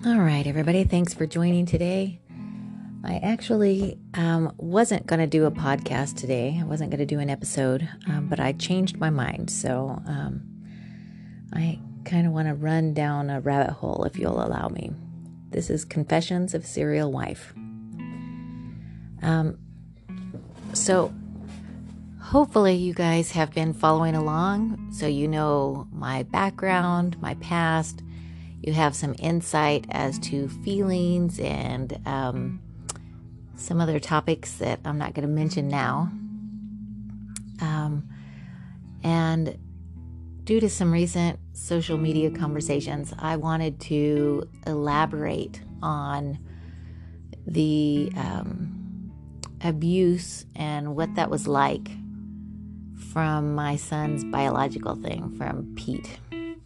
All right, everybody, thanks for joining today. I actually wasn't going to do a podcast today. I wasn't going to do an episode, but I changed my mind. So I kind of want to run down a rabbit hole, if you'll allow me. This is Confessions of a Serial Wife. So hopefully you guys have been following along, so you know my background, my past. You have some insight as to feelings and some other topics that I'm not going to mention now. And due to some recent social media conversations, I wanted to elaborate on the abuse and what that was like from my son's biological thing, from Pete.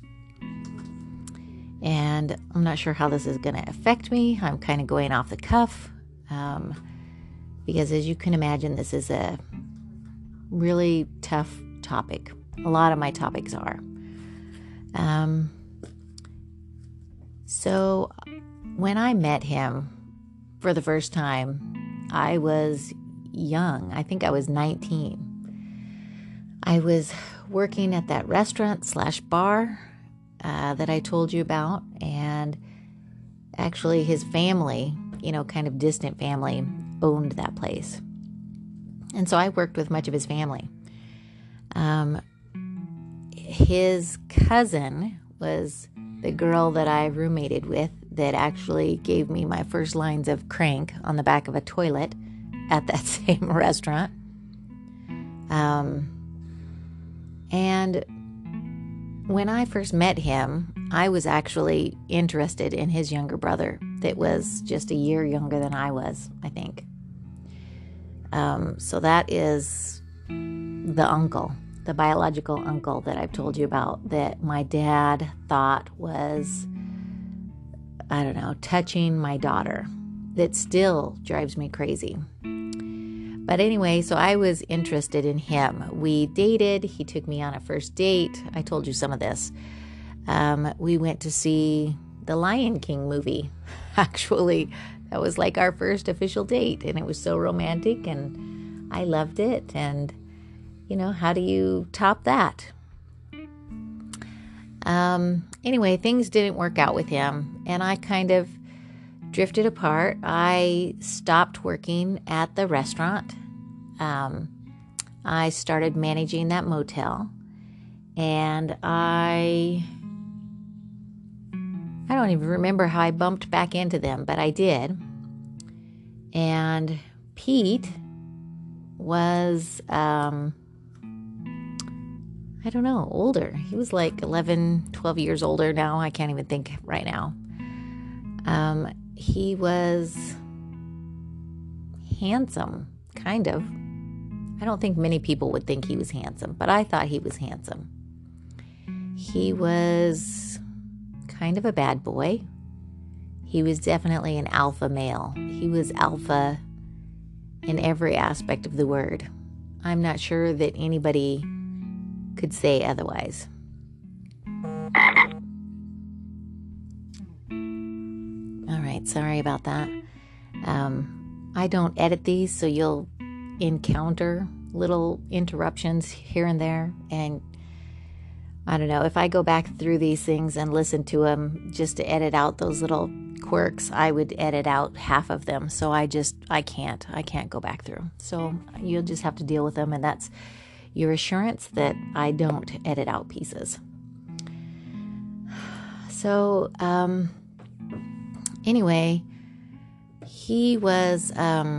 And I'm not sure how this is going to affect me. I'm kind of going off the cuff because, as you can imagine, this is a really tough topic. A lot of my topics are. So when I met him for the first time, I was young. I think I was 19. I was working at that restaurant/bar that I told you about, and actually his family, kind of distant family, owned that place. And so I worked with much of his family. His cousin was the girl that I roommated with that actually gave me my first lines of crank on the back of a toilet at that same restaurant. And when I first met him, I was actually interested in his younger brother that was just a year younger than I was, I think. So that is the uncle, the biological uncle that I've told you about, that my dad thought was, touching my daughter. That still drives me crazy. But anyway, so I was interested in him. We dated. He took me on a first date. I told you some of this. We went to see the Lion King movie. Actually, that was like our first official date, and it was so romantic, and I loved it. And, how do you top that? Anyway, things didn't work out with him, and I kind of drifted apart. I stopped working at the restaurant. I started managing that motel, and I don't even remember how I bumped back into them, but I did. And Pete was, older. He was like 11, 12 years older now. I can't even think right now. He was handsome, kind of. I don't think many people would think he was handsome, but I thought he was handsome. He was kind of a bad boy. He was definitely an alpha male. He was alpha in every aspect of the word. I'm not sure that anybody could say otherwise. All right, sorry about that. I don't edit these, so you'll encounter little interruptions here and there. And I don't know, if I go back through these things and listen to them just to edit out those little quirks, I would edit out half of them. So I can't go back through. So you'll just have to deal with them, and that's your assurance that I don't edit out pieces. So, anyway, he was,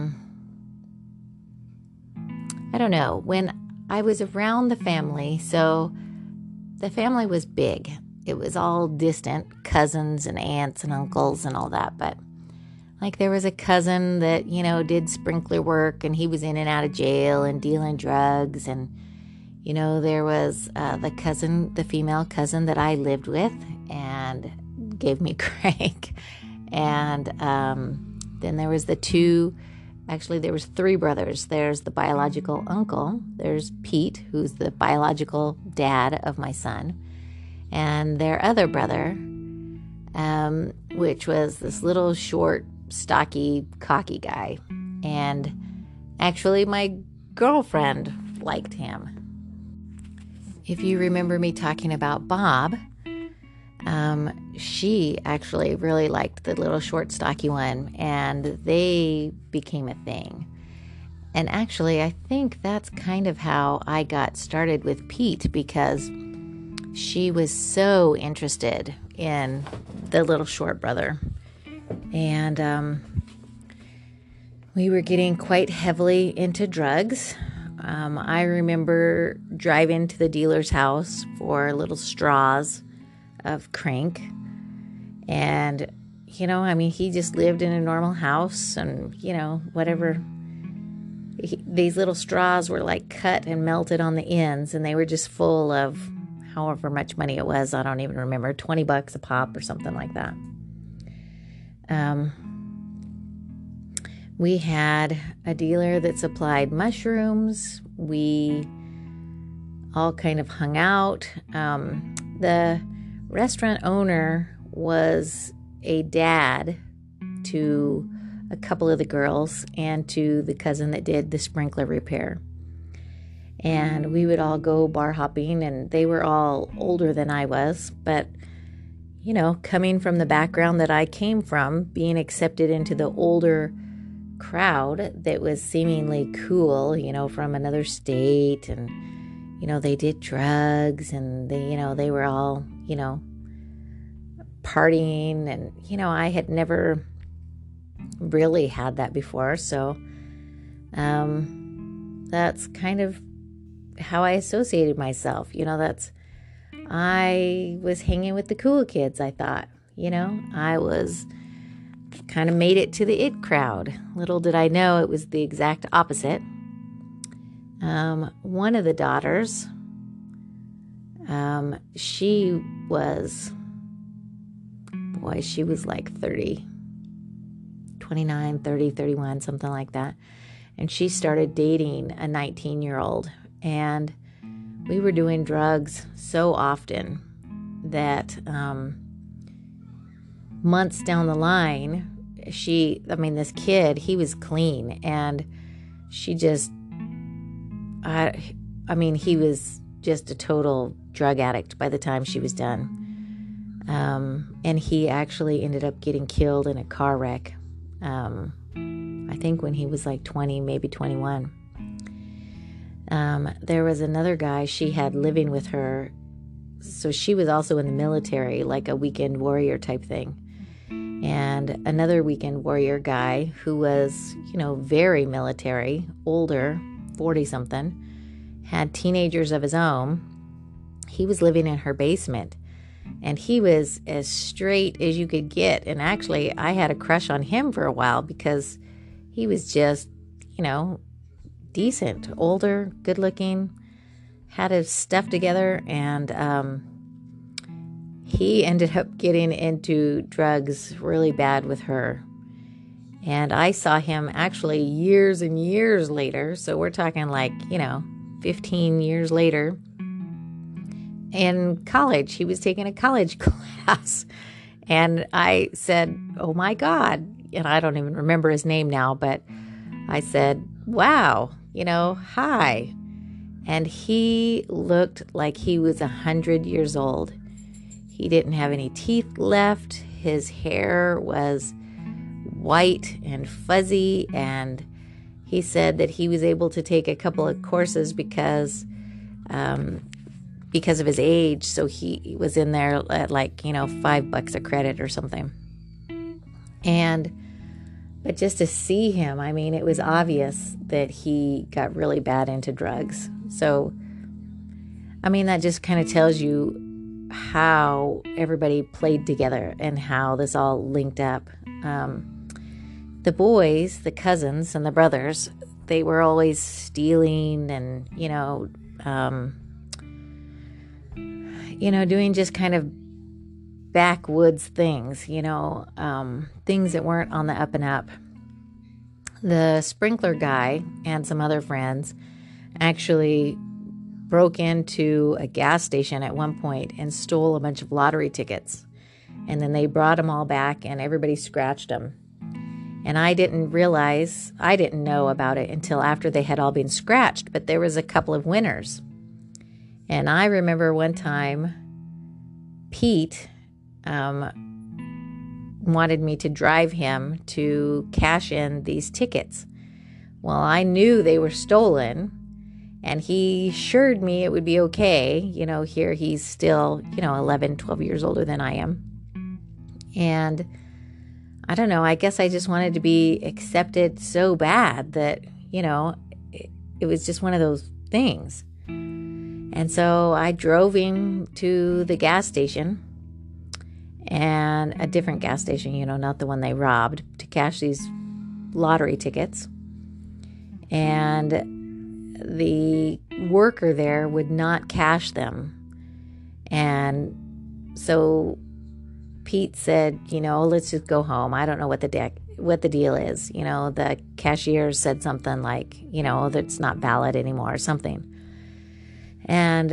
when I was around the family, so the family was big. It was all distant, cousins and aunts and uncles and all that. But like there was a cousin that, did sprinkler work, and he was in and out of jail and dealing drugs. And, there was the female cousin that I lived with and gave me crank. And then there was there was three brothers. There's the biological uncle. There's Pete, who's the biological dad of my son. And their other brother which was this little short, stocky, cocky guy. And actually, my girlfriend liked him. If you remember me talking about Bob, she actually really liked the little short, stocky one, and they became a thing. And actually, I think that's kind of how I got started with Pete, because she was so interested in the little short brother. And we were getting quite heavily into drugs. I remember driving to the dealer's house for little straws of crank. And, he just lived in a normal house, and, whatever. These little straws were like cut and melted on the ends, and they were just full of however much money it was. I don't even remember, $20 a pop or something like that. We had a dealer that supplied mushrooms. We all kind of hung out. The restaurant owner was a dad to a couple of the girls and to the cousin that did the sprinkler repair. And we would all go bar hopping, and they were all older than I was. But, coming from the background that I came from, being accepted into the older crowd that was seemingly cool, from another state, and, they did drugs, and they were all, partying, and, I had never really had that before. So that's kind of how I associated myself. I was hanging with the cool kids, I thought. I was kind of made it to the it crowd. Little did I know it was the exact opposite. One of the daughters, she was like 30, 29, 30, 31, something like that. And she started dating a 19-year-old. And we were doing drugs so often that months down the line, this kid, he was clean. And she just, he was just a total drug addict by the time she was done. And he actually ended up getting killed in a car wreck. I think when he was like 20, maybe 21. There was another guy she had living with her. So she was also in the military, like a weekend warrior type thing. And another weekend warrior guy who was, very military, older, 40-something, had teenagers of his own. He was living in her basement. And he was as straight as you could get. And actually, I had a crush on him for a while because he was just, decent, older, good looking, had his stuff together. And he ended up getting into drugs really bad with her. And I saw him actually years and years later. So we're talking like, 15 years later. In college, he was taking a college class, and I said, "Oh my God," and I don't even remember his name now, but I said, "Wow, hi," and he looked like he was 100 years old. He didn't have any teeth left. His hair was white and fuzzy, and he said that he was able to take a couple of courses because of his age, so he was in there at like, $5 a credit or something. But just to see him, it was obvious that he got really bad into drugs. So, that just kind of tells you how everybody played together and how this all linked up. The boys, the cousins and the brothers, they were always stealing and, doing just kind of backwoods things, things that weren't on the up and up. The sprinkler guy and some other friends actually broke into a gas station at one point and stole a bunch of lottery tickets. And then they brought them all back and everybody scratched them. And I didn't know about it until after they had all been scratched, but there was a couple of winners. And I remember one time Pete wanted me to drive him to cash in these tickets. Well, I knew they were stolen, and he assured me it would be okay. Here he's still, 11, 12 years older than I am. And I don't know, I guess I just wanted to be accepted so bad that, it was just one of those things. And so I drove him to the gas station, and a different gas station, not the one they robbed, to cash these lottery tickets. And the worker there would not cash them. And so Pete said, let's just go home. I don't know what the deal is. The cashier said something like, that's not valid anymore or something. And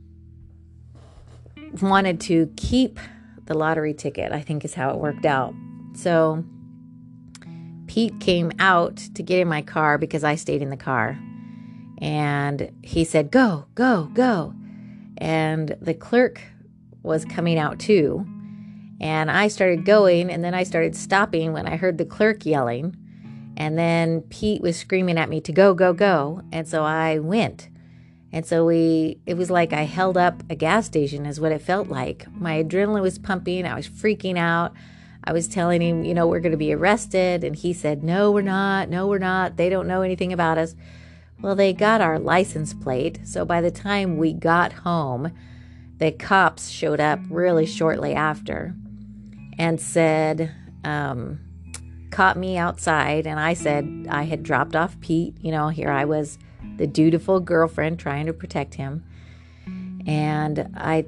wanted to keep the lottery ticket, I think is how it worked out. So Pete came out to get in my car because I stayed in the car. And he said, go, go, go. And the clerk was coming out too. And I started going, and then I started stopping when I heard the clerk yelling. And then Pete was screaming at me to go, go, go. And so I went. And so it was like I held up a gas station is what it felt like. My adrenaline was pumping. I was freaking out. I was telling him, we're going to be arrested. And he said, no, we're not. No, we're not. They don't know anything about us. Well, they got our license plate. So by the time we got home, the cops showed up really shortly after and said, caught me outside. And I said I had dropped off Pete. Here I was, the dutiful girlfriend trying to protect him. And I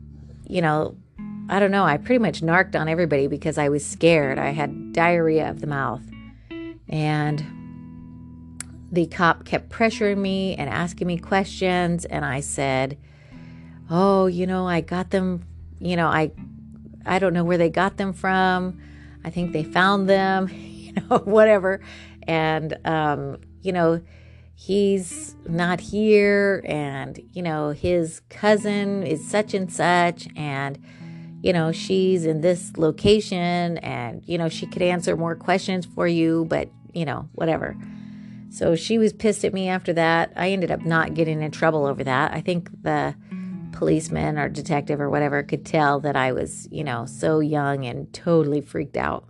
don't know, I pretty much narked on everybody because I was scared. I had diarrhea of the mouth. And the cop kept pressuring me and asking me questions. And I said, oh, I got them, I don't know where they got them from. I think they found them, whatever. And, he's not here. And, his cousin is such and such. And, she's in this location and, she could answer more questions for you, but, whatever. So she was pissed at me after that. I ended up not getting in trouble over that. I think the policeman or detective or whatever could tell that I was, so young and totally freaked out.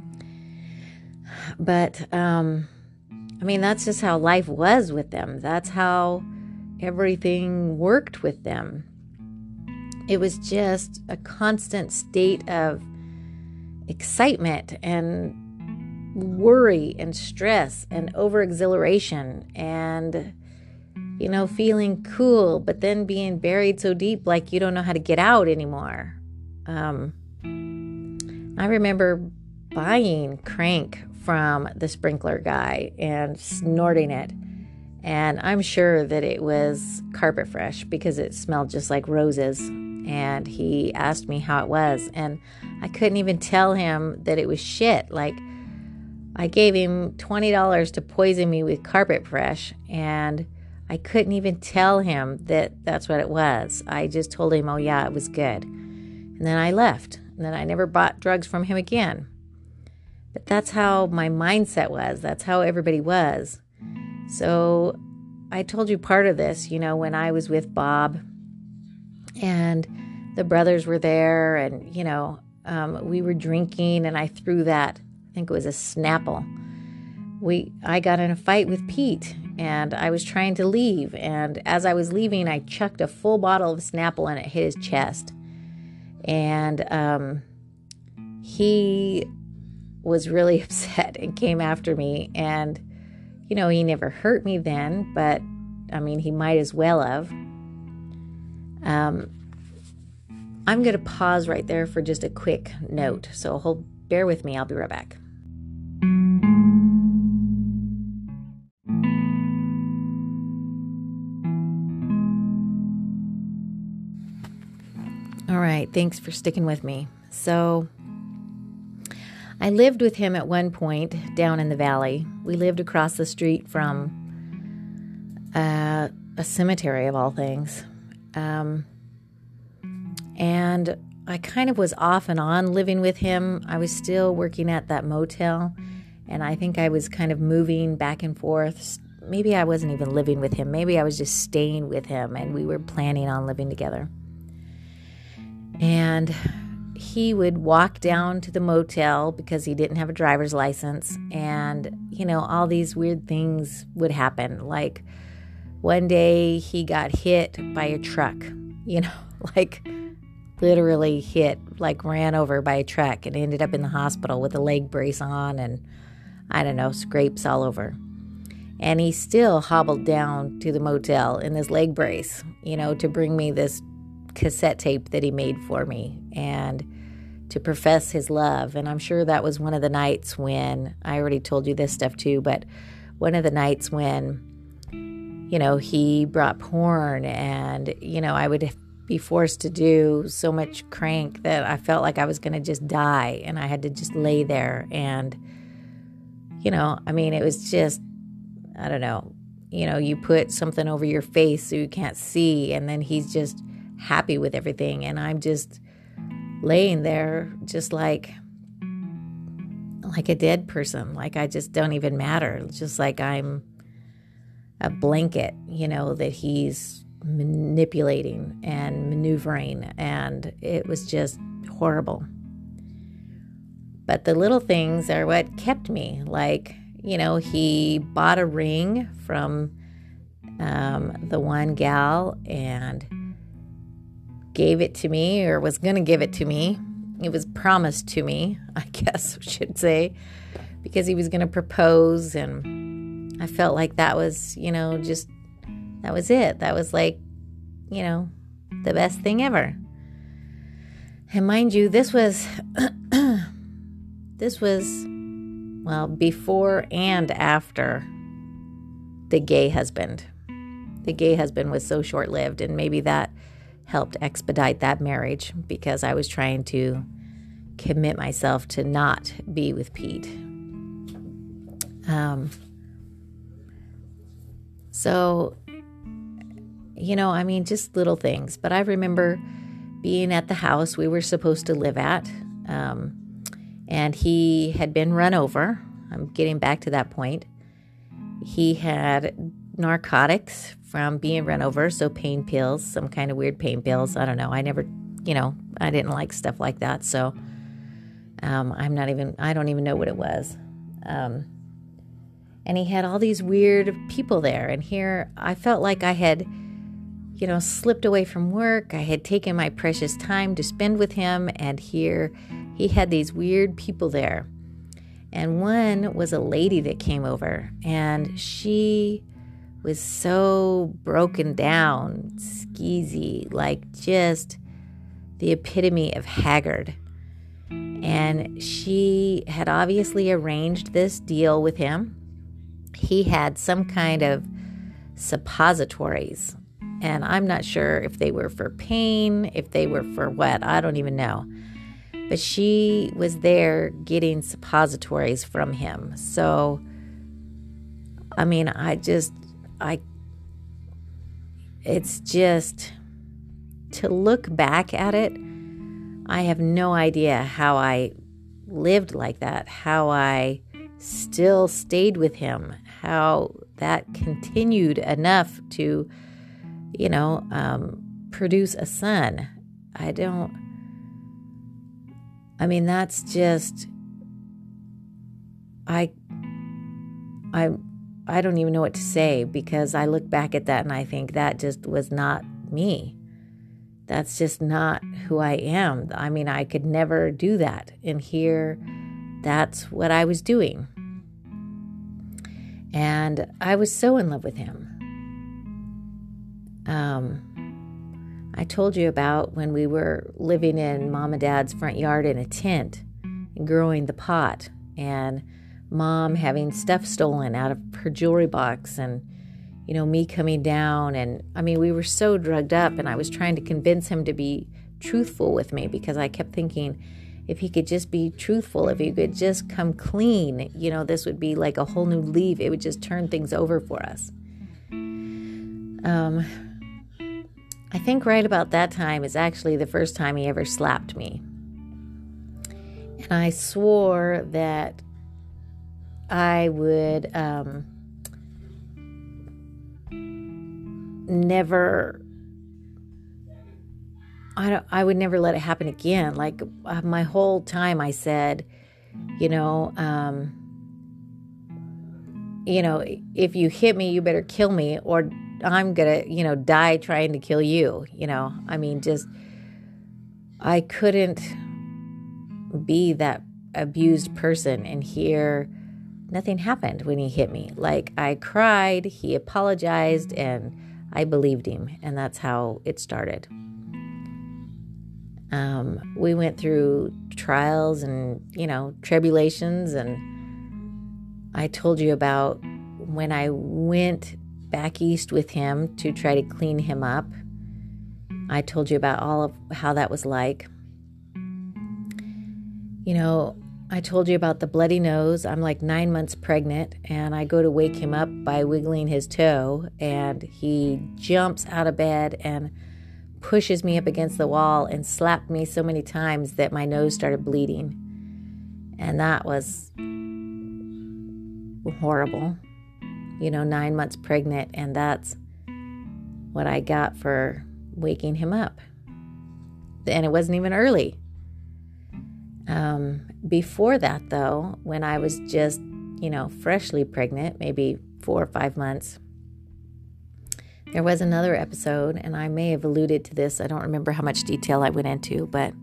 But, that's just how life was with them. That's how everything worked with them. It was just a constant state of excitement and worry and stress and over-exhilaration and, feeling cool, but then being buried so deep like you don't know how to get out anymore. I remember buying Crank from the sprinkler guy and snorting it. And I'm sure that it was Carpet Fresh because it smelled just like roses. And he asked me how it was. And I couldn't even tell him that it was shit. Like, I gave him $20 to poison me with Carpet Fresh. And I couldn't even tell him that that's what it was. I just told him, oh yeah, it was good. And then I left. And then I never bought drugs from him again. But that's how my mindset was. That's how everybody was. So I told you part of this, when I was with Bob and the brothers were there and, we were drinking and I threw that, I think it was a Snapple. I got in a fight with Pete and I was trying to leave. And as I was leaving, I chucked a full bottle of Snapple and it hit his chest. And he was really upset and came after me. And, he never hurt me then, but he might as well have. I'm going to pause right there for just a quick note. So bear with me. I'll be right back. All right. Thanks for sticking with me. So I lived with him at one point down in the valley. We lived across the street from a cemetery of all things. And I kind of was off and on living with him. I was still working at that motel, and I think I was kind of moving back and forth. Maybe I wasn't even living with him. Maybe I was just staying with him, and we were planning on living together. And he would walk down to the motel because he didn't have a driver's license, and, all these weird things would happen. Like one day he got hit by a truck, like literally hit, like ran over by a truck, and ended up in the hospital with a leg brace on and, I don't know, scrapes all over. And he still hobbled down to the motel in this leg brace, to bring me this cassette tape that he made for me and to profess his love. And I'm sure that was one of the nights when, I already told you this stuff too, but one of the nights when, he brought porn, and, I would be forced to do so much crank that I felt like I was going to just die, and I had to just lay there. And, it was just, I don't know, you put something over your face so you can't see, and then he's just happy with everything. And I'm just laying there just like a dead person. Like I just don't even matter. Just like I'm a blanket, that he's manipulating and maneuvering. And it was just horrible. But the little things are what kept me. Like, he bought a ring from the one gal and gave it to me, or was going to give it to me. It was promised to me, I guess I should say, because he was going to propose. And I felt like that was, that was it. That was like, the best thing ever. And mind you, this was, well, before and after the gay husband. The gay husband was so short-lived, and maybe that helped expedite that marriage, because I was trying to commit myself to not be with Pete. So, just little things. But I remember being at the house we were supposed to live at, and he had been run over. I'm getting back to that point. He had narcotics from being run over, so pain pills, some kind of weird pain pills. I don't know. I never, I didn't like stuff like that. So I don't even know what it was. And he had all these weird people there. And here I felt like I had, slipped away from work. I had taken my precious time to spend with him. And here he had these weird people there. And one was a lady that came over, and she was so broken down, skeezy, like just the epitome of haggard. And she had obviously arranged this deal with him. He had some kind of suppositories, and I'm not sure if they were for pain, if they were for what, I don't even know. But she was there getting suppositories from him. So, it's just, to look back at it, I have no idea how I lived like that, how I still stayed with him, how that continued enough to, produce a son. That's just, I don't even know what to say, because I look back at that and I think that just was not me. That's just not who I am. I could never do that. And here, that's what I was doing. And I was so in love with him. I told you about when we were living in Mom and Dad's front yard in a tent and growing the pot, and Mom having stuff stolen out of her jewelry box, and, me coming down. And we were so drugged up, and I was trying to convince him to be truthful with me, because I kept thinking, if he could just be truthful, if he could just come clean, this would be like a whole new leaf. It would just turn things over for us. I think right about that time is actually the first time he ever slapped me. And I swore that I would I would never let it happen again. Like my whole time I said, if you hit me, you better kill me, or I'm going to, die trying to kill you. I couldn't be that abused person. And here, nothing happened when he hit me. Like I cried, he apologized, and I believed him. And that's how it started. We went through trials and, tribulations. And I told you about when I went back east with him to try to clean him up. I told you about all of how that was like. I told you about the bloody nose. I'm like 9 months pregnant, and I go to wake him up by wiggling his toe, and he jumps out of bed and pushes me up against the wall and slapped me so many times that my nose started bleeding. And that was horrible. 9 months pregnant, and that's what I got for waking him up. And it wasn't even early. Before that, though, when I was just, freshly pregnant, maybe 4 or 5 months, there was another episode, and I may have alluded to this. I don't remember how much detail I went into, but,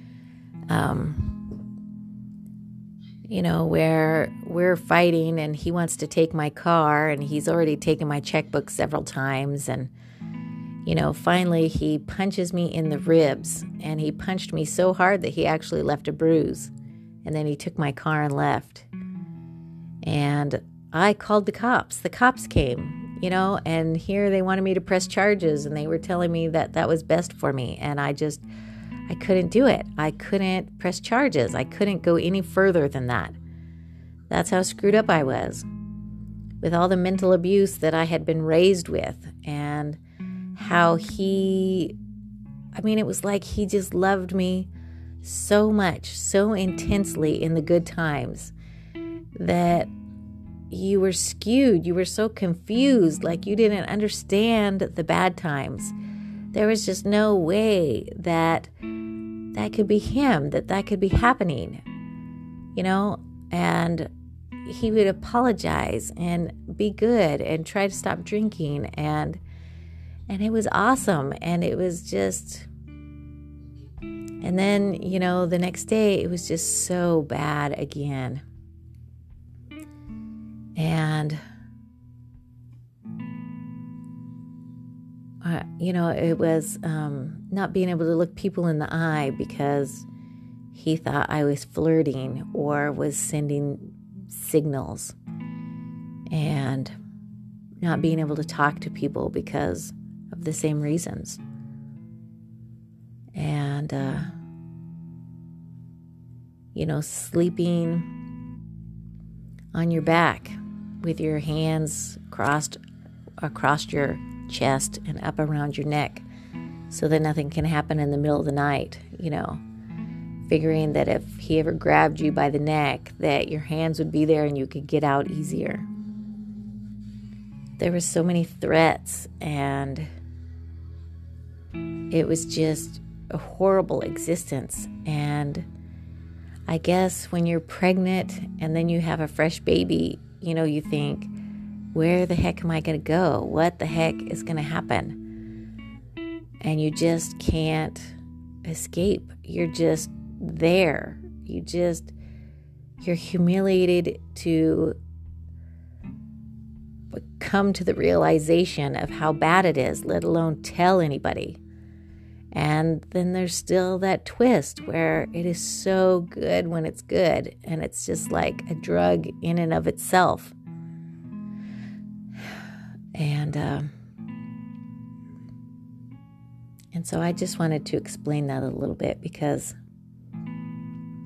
where we're fighting and he wants to take my car, and he's already taken my checkbook several times. And, finally he punches me in the ribs, and he punched me so hard that he actually left a bruise. And then he took my car and left. And I called the cops. The cops came, and here they wanted me to press charges, and they were telling me that that was best for me. And I couldn't do it. I couldn't press charges. I couldn't go any further than that. That's how screwed up I was with all the mental abuse that I had been raised with, and how it was like he just loved me so much, so intensely in the good times, that you were skewed. You were so confused, like you didn't understand the bad times. There was just no way that could be him, that could be happening, and he would apologize and be good and try to stop drinking, and it was awesome. And it was just, and then, the next day it was just so bad again. And, it was not being able to look people in the eye because he thought I was flirting or was sending signals, and not being able to talk to people because of the same reasons. And, sleeping on your back with your hands crossed across your chest and up around your neck so that nothing can happen in the middle of the night, figuring that if he ever grabbed you by the neck, that your hands would be there and you could get out easier. There were so many threats, and it was just a horrible existence. And I guess when you're pregnant and then you have a fresh baby, you think, where the heck am I going to go? What the heck is going to happen? And you just can't escape. You're just there. You're humiliated to come to the realization of how bad it is, let alone tell anybody. And then there's still that twist where it is so good when it's good, and it's just like a drug in and of itself. And so I just wanted to explain that a little bit, because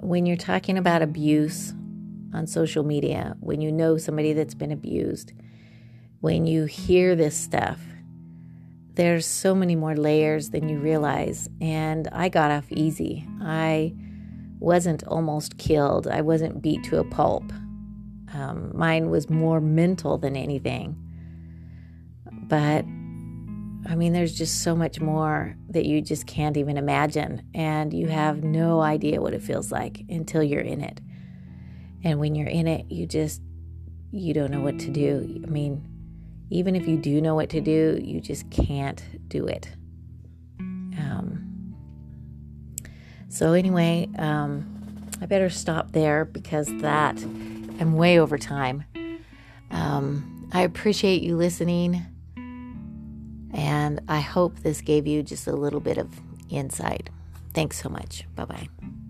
when you're talking about abuse on social media, when you know somebody that's been abused, when you hear this stuff, there's so many more layers than you realize. And I got off easy. I wasn't almost killed. I wasn't beat to a pulp. Mine was more mental than anything. But, I mean, there's just so much more that you just can't even imagine. And you have no idea what it feels like until you're in it. And when you're in it, you don't know what to do. I mean, even if you do know what to do, you just can't do it. So anyway, I better stop there because I'm way over time. I appreciate you listening, and I hope this gave you just a little bit of insight. Thanks so much. Bye-bye.